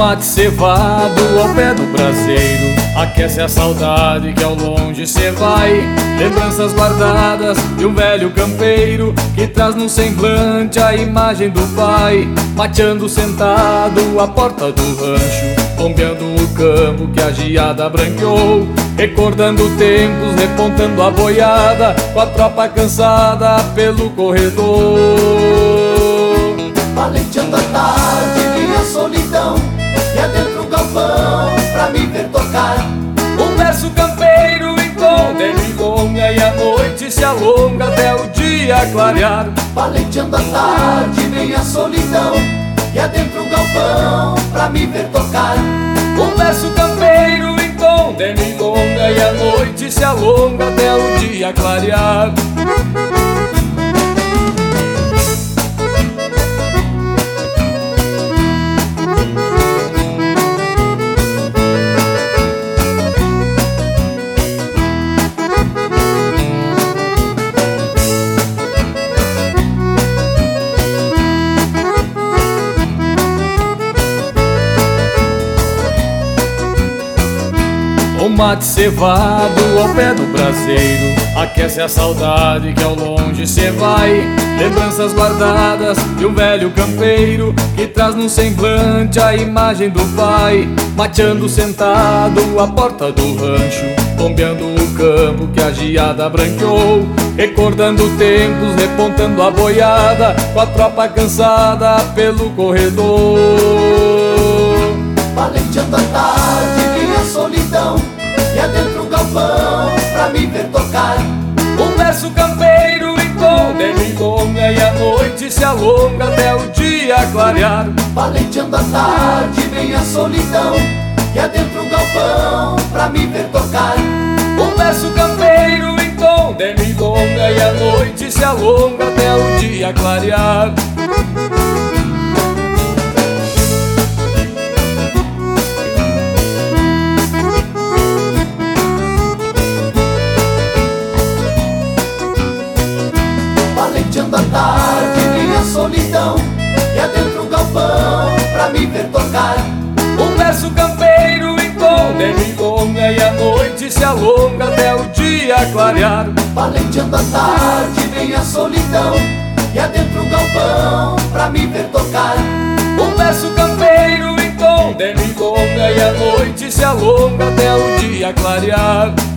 mate cevado ao pé do braseiro aquece a saudade que ao longe cê vai. Lembranças guardadas de um velho campeiro que traz no semblante a imagem do pai, mateando sentado à porta do rancho, bombeando o campo que a geada branqueou, recordando tempos, repontando a boiada com a tropa cansada pelo corredor. Paleteando a tarde, minha solidão, e adentro o galpão pra me ver tocar. Um verso campeiro em tom de milonga, e a noite se alonga até o dia clarear. Paleteando a tarde, minha solidão, e adentro o galpão pra me ver tocar. Um verso campeiro em tom de milonga, e a noite se alonga até o dia clarear. O mate cevado ao pé do braseiro aquece a saudade que ao longe cê vai. Lembranças guardadas de um velho campeiro que traz no semblante a imagem do pai, mateando sentado à porta do rancho, bombeando o campo que a geada branqueou, recordando tempos, repontando a boiada com a tropa cansada pelo corredor. Paleteando a tarde, minha solidão, e adentro o galpão pra me ver tocar. Um verso campeiro em tom de milonga, e a noite se alonga até o dia clarear. Paleteando a tarde, minha solidão, e adentro o galpão pra me ver tocar. Um verso campeiro em tom de milonga, e a noite se alonga até o dia clarear. Paleteando a tarde, minha solidão, e adentro o galpão pra me ver tocar. Um verso campeiro em tom de milonga, e a noite se alonga até o dia clarear. Paleteando a tarde, minha solidão, e adentro o galpão pra me ver tocar. Um verso campeiro em tom de milonga, e a noite se alonga até o dia clarear.